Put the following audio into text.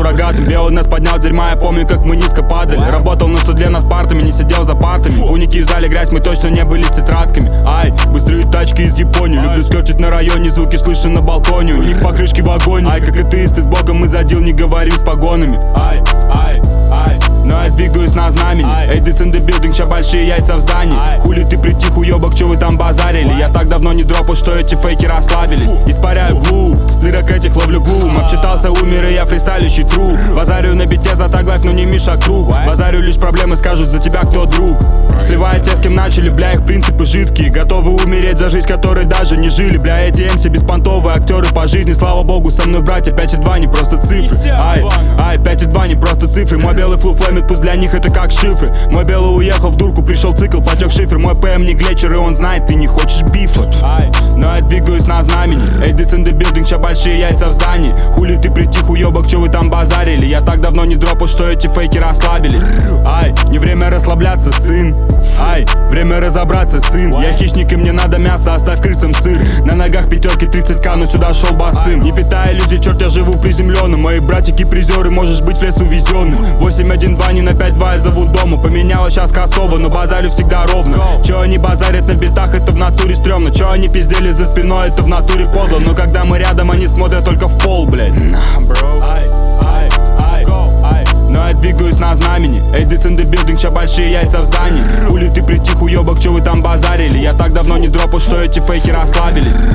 рогатым. Белый нас поднял с дерьма, я помню, как мы низко падали. Работал на судле над партами, не сидел за партами. Уники в зале грязь, мы точно не были с тетрадками. Ай, быстрые тачки из Японии. Люблю скёрчить на районе, звуки слышно на балконе. У них покрышки в огонь. Ай, как атеисты с богом из одел, не говорим с погонами. Ай, ай, ай, но я двигаюсь на знамени. Эй, this in the building, ща большие яйца в здании. Хули ты притих, уёбок, чё вы там базарили? Я так давно не дропал, что эти фейки расслабились. Испаряю глу, с дырок этих ловлю глум. Обчитался, умер, и я фристайлющий тру. Базарю на бите за таглайф, но не Миша Круг. Базарю лишь проблемы, скажут за тебя кто друг. Сливая те, с кем начали, бля, их принципы жидкие. Готовы умереть за жизнь, которой даже не жили. Бля, эти МС беспонтовые актеры по жизни. Слава богу, со мной братья 5,2 не просто цифры. Ай, ай, 5,2 не просто цифры. Мой белый флу флемит, пусть для них это как шифры. Мой белый уехал в дурку, пришел цикл, потек шифр. Мой ПМ не глетчер, и он знает, ты не хочешь бифа. Ай, но я двигаюсь на знамени. Эй, this in the building, ща большие яйца в здании. Хули ты притих, уёбок, чё вы там базарили? Я так давно не дропал, что эти фейки расслабились. Ай, не время расслабляться, сын. Ай, время разобраться, сын. Я хищник, и мне надо мясо, оставь крысам сыр. На ногах пятерки 30к, но сюда шел босым. Не питая иллюзий, черт, я живу приземлённым. Мои братики призеры, можешь быть в лес увезённым. 8-1-2, не на 5-2, я зову дома. Поменялось сейчас косово, но базарю всегда ровно. Чё они базарят на битах, это в натуре стрёмно. Чё они пиздели за спиной, это в натуре подло. Но когда мы рядом, они смотрят только в пол, блядь. Ай, ай, ай, ай. Но я двигаюсь на знамени. Эй, this in the building, ща большие яйца в здании. Хули ты притих, уёбок, чё вы там базарили? Я так давно не дропал, что эти фейки расслабились.